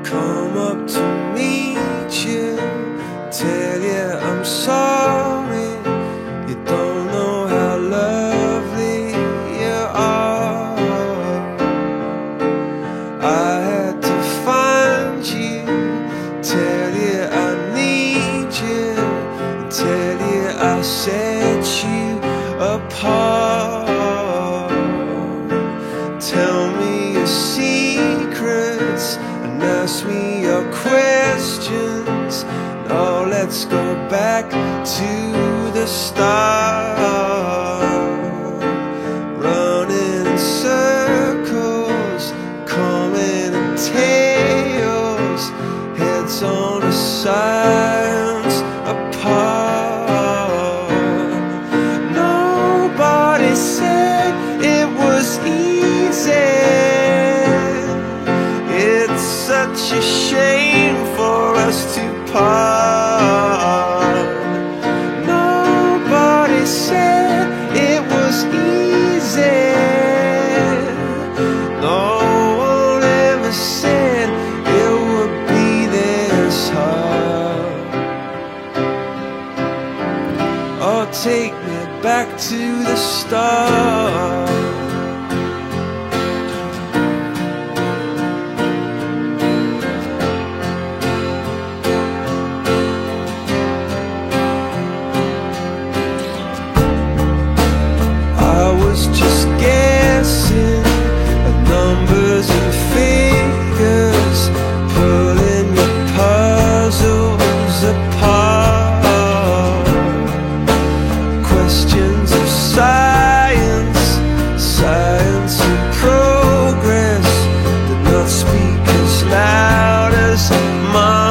come up to meet you, tell you I'm sorry. You don't know how lovely you are. I had to find you, tell you I need you, tell you I set you apart. Tell me your secrets and ask me your questions. Now let's go back to the start. Running in circles, coming in tails, heads on the sides apart. Nobody said it was easy. It's such a shame for us to part. Nobody said it was easy. No one ever said it would be this hard. Oh, take me back to the start. Just guessing at numbers and figures, pulling your puzzles apart. Questions of science, science and progress did not speak as loud as my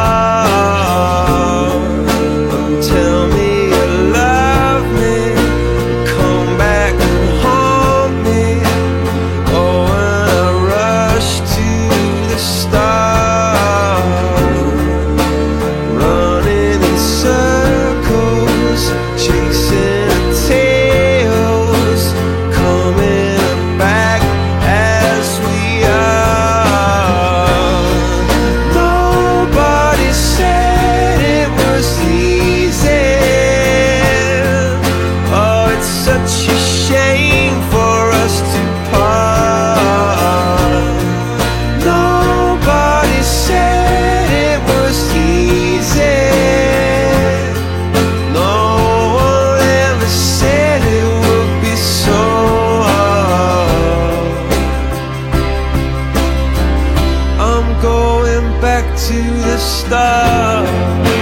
heart. Tell me you love me, come back and haunt me. Oh, when I rush to the start, running in circles, chasing tails, coming back as we are. Nobody said it was easy. Oh, it's such a shame for us to part. Nobody said it was easy. No one ever said it would be so hard. I'm going back to the start.